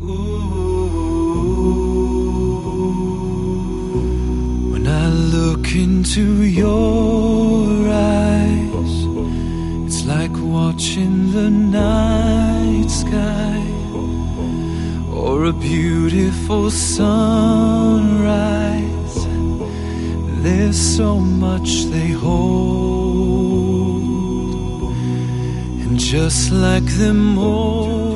When I look into your eyes, it's like watching the night sky or a beautiful sunrise. There's so much they hold, and just like them all,